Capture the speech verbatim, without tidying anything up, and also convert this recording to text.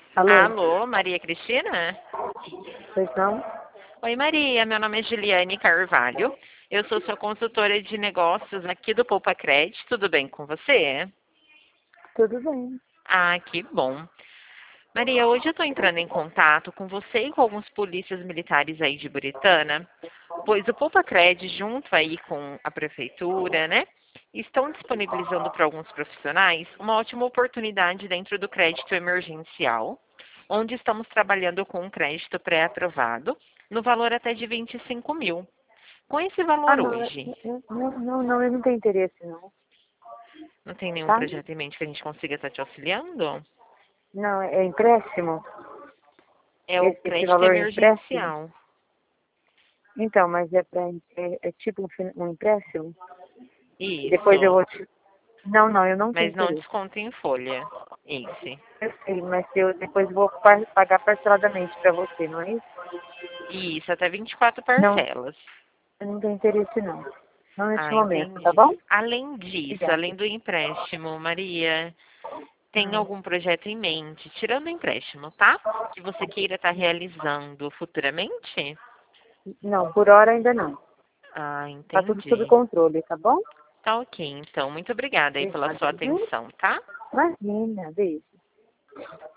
Alô? Alô, Maria Cristina? Pois não? Oi, Maria. Meu nome é Juliane Carvalho. Eu sou sua consultora de negócios aqui do Poupa Crédito. Tudo bem com você? Tudo bem. Ah, que bom. Maria, hoje eu estou entrando em contato com você e com alguns polícias militares aí de Buritana, pois o Poupa Crédito, junto aí com a prefeitura, né, estão disponibilizando para alguns profissionais uma ótima oportunidade dentro do crédito emergencial, onde estamos trabalhando com um crédito pré-aprovado no valor até de vinte e cinco mil. Com esse Ah, valor não, hoje, eu- não, não, não, eu não tenho interesse, não. não tem nenhum Tá? projeto em mente que a gente consiga estar te auxiliando? Não, é empréstimo? É o Esse, esse crédito valor é empréstimo? emergencial. Então, mas é, pra, é, é tipo um, fin- um empréstimo? Depois eu Isso. vou te... Não, não, eu não tenho Mas não interesse. desconta em folha. Esse. Eu sei, mas eu depois vou par- pagar parceladamente para você, não é isso? Isso, até vinte e quatro Não, parcelas. eu não tenho interesse, não. Não neste Ah, momento, tá entendi. bom? Além disso, Obrigada. além do empréstimo, Maria, tem Hum. algum projeto em mente, tirando o empréstimo, tá? Que você queira estar realizando futuramente? Não, por hora ainda não. Ah, Tá tudo sob entendi. controle, tá bom? Tá ok, então. Muito obrigada aí pela Obrigada, sua viu? atenção, tá? Imagina, beijo.